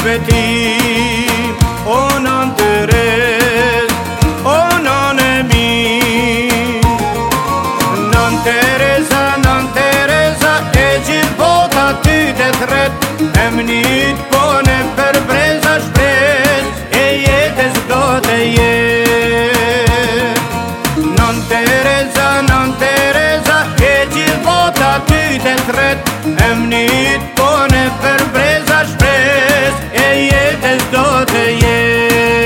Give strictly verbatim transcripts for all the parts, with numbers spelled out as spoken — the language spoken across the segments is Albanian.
svetim, o non Teresa, o non è mi. Non Teresa, non Teresa, e gjithbota ty të thret, e mnit pone për breza shpres, e jetës do të jet. Non Teresa, non Teresa, e gjithbota ty të thret, e mnit pone për breza shpres, e jetës do të jet.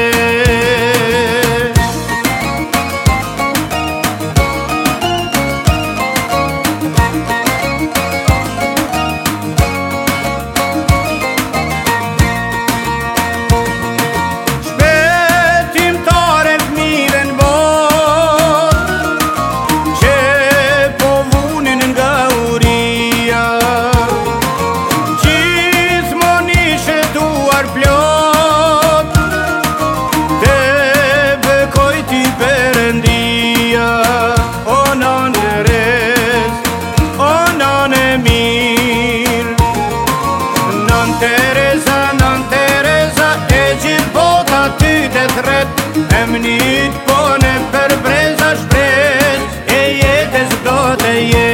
Teresa, non Teresa, e gjithbota ty të thret, e mnit pone për breza shpres, e jetës do të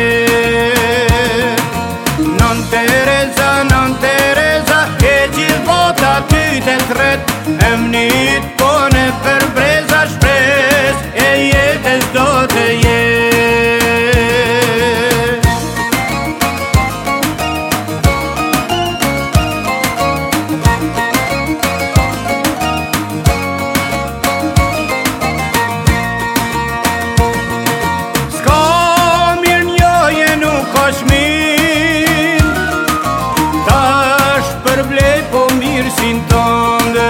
jet. Non Teresa, non Teresa, e gjithbota ty të thret, e mnit pone për breza shpres, e jetës do të jet. Sin tënde,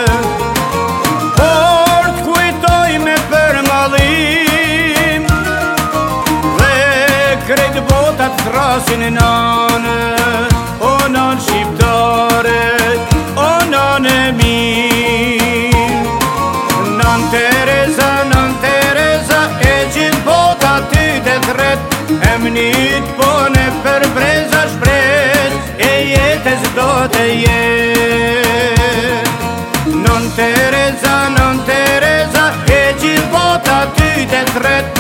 por t'kujtoj me për malim, dhe krejt botat thrasin e nane, o nan shqiptare, o nan e mi. Non Teresa, non Teresa, e gjithë botat ty të thret, e mnit pone për breza shpres, e jetës do të jet. Non Teresa, non Teresa, e gjithbota ty të thret,